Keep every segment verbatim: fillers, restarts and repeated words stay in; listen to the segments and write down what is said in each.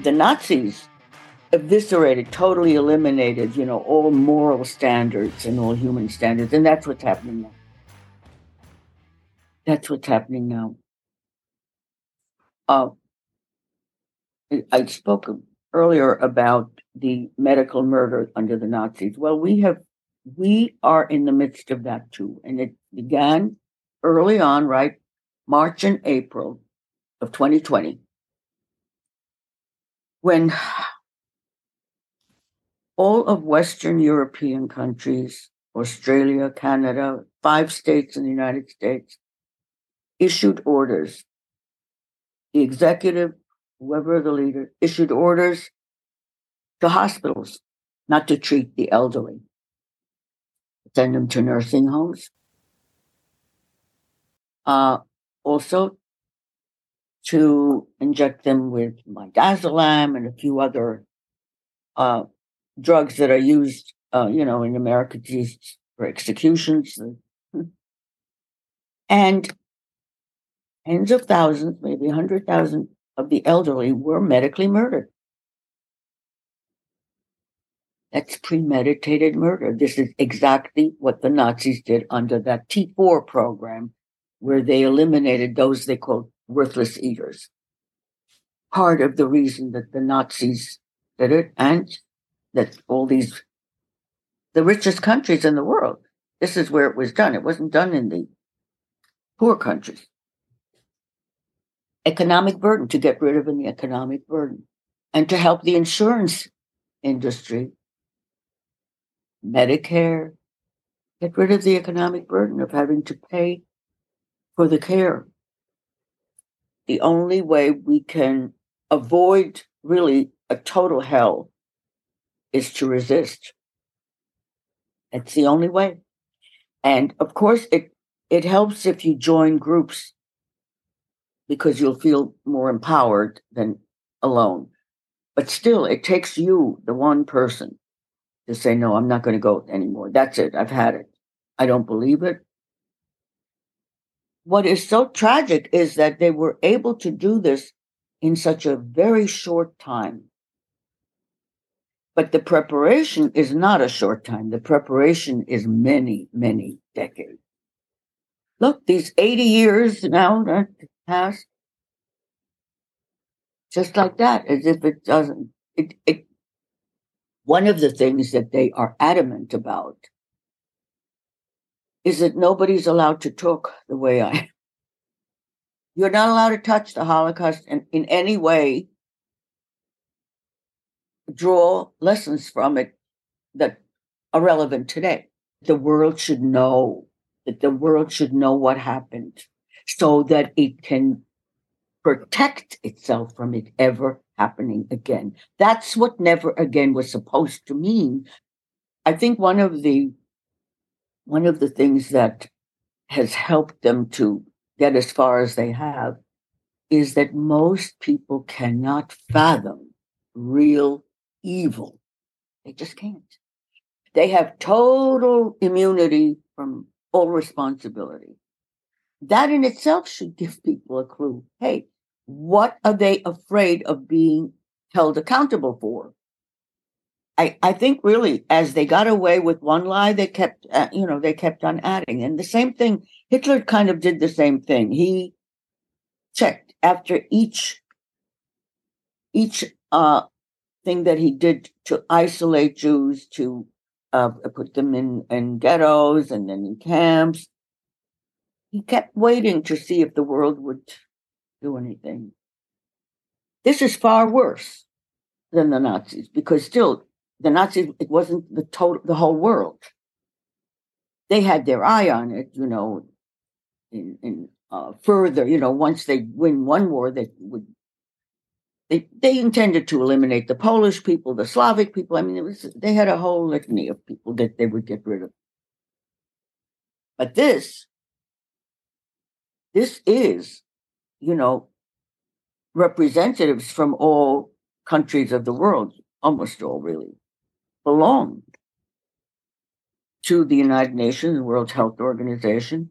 The Nazis eviscerated, totally eliminated, you know, all moral standards and all human standards. And that's what's happening now. That's what's happening now. Uh, I spoke earlier about the medical murder under the Nazis. Well, we have, we are in the midst of that too. And it began early on, right? March and April of twenty twenty, when all of Western European countries, Australia, Canada, five states in the United States, issued orders. The executive, whoever the leader, issued orders to hospitals not to treat the elderly, send them to nursing homes. Uh, also, to inject them with midazolam and a few other uh, drugs that are used, uh, you know, in America used for executions. And tens of thousands, maybe one hundred thousand of the elderly were medically murdered. That's premeditated murder. This is exactly what the Nazis did under that T four program, where they eliminated those they called worthless eaters. Part of the reason that the Nazis did it, and that all these, the richest countries in the world, this is where it was done. It wasn't done in the poor countries. Economic burden, to get rid of the economic burden, and to help the insurance industry, Medicare, get rid of the economic burden of having to pay for the care. The only way we can avoid really a total hell is to resist. That's the only way. And of course, it, it helps if you join groups, because you'll feel more empowered than alone. But still, it takes you, the one person, to say, no, I'm not going to go anymore. That's it. I've had it. I don't believe it. What is so tragic is that they were able to do this in such a very short time. But the preparation is not a short time. The preparation is many, many decades. Look, these eighty years now that passed, just like that, as if it doesn't. It, it, one of the things that they are adamant about is that nobody's allowed to talk the way I am. You're not allowed to touch the Holocaust and in any way draw lessons from it that are relevant today. The world should know, that the world should know what happened so that it can protect itself from it ever happening again. That's what never again was supposed to mean. I think one of the one of the things that has helped them to get as far as they have is that most people cannot fathom real evil. They just can't. They have total immunity from all responsibility. That in itself should give people a clue. Hey, what are they afraid of being held accountable for? I, I think really, as they got away with one lie, they kept, uh, you know, they kept on adding. And the same thing, Hitler kind of did the same thing. He checked after each, each uh, thing that he did to isolate Jews, to uh, put them in, in ghettos and then in camps. He kept waiting to see if the world would do anything. This is far worse than the Nazis, because still, the Nazis, it wasn't the total, the whole world. They had their eye on it, you know, in, in uh, further, you know, once they win one war, they would, they, they intended to eliminate the Polish people, the Slavic people. I mean, it was, they had a whole litany of people that they would get rid of. But this, this is, you know, representatives from all countries of the world, almost all really, belong to the United Nations, the World Health Organization.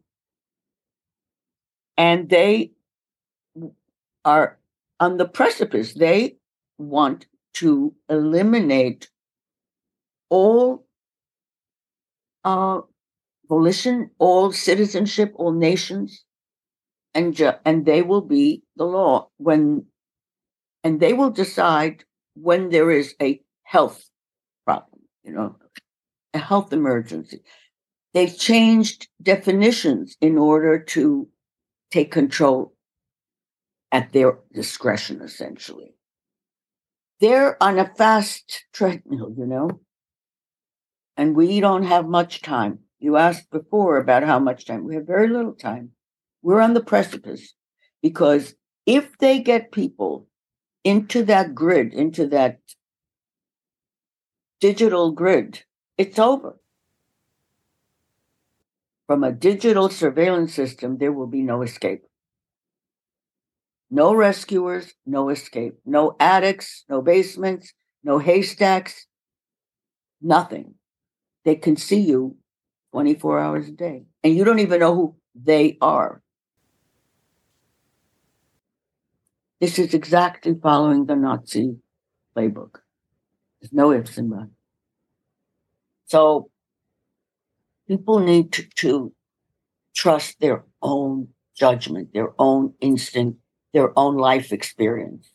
And they are on the precipice. They want to eliminate all uh, volition, all citizenship, all nations, and ju- and they will be the law when, and they will decide when there is a health problem, you know, a health emergency. They've changed definitions in order to take control at their discretion, essentially. They're on a fast treadmill, you know, and we don't have much time. You asked before about how much time. We have very little time. We're on the precipice because if they get people into that grid, into that digital grid, it's over. From a digital surveillance system, there will be no escape. No rescuers, no escape. No attics, no basements, no haystacks, nothing. They can see you twenty-four hours a day, and you don't even know who they are. This is exactly following the Nazi playbook. There's no ifs and buts. So people need to, to trust their own judgment, their own instinct, their own life experience.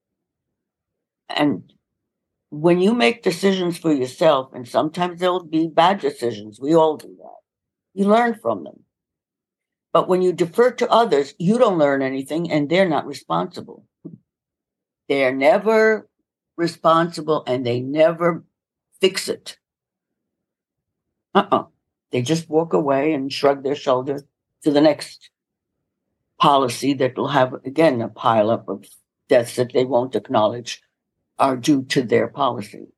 And when you make decisions for yourself, and sometimes there'll be bad decisions, we all do that, you learn from them. But when you defer to others, you don't learn anything, and they're not responsible. They're never responsible, and they never fix it. Uh-uh. They just walk away and shrug their shoulders to the next policy that will have, again, a pileup of deaths that they won't acknowledge are due to their policy.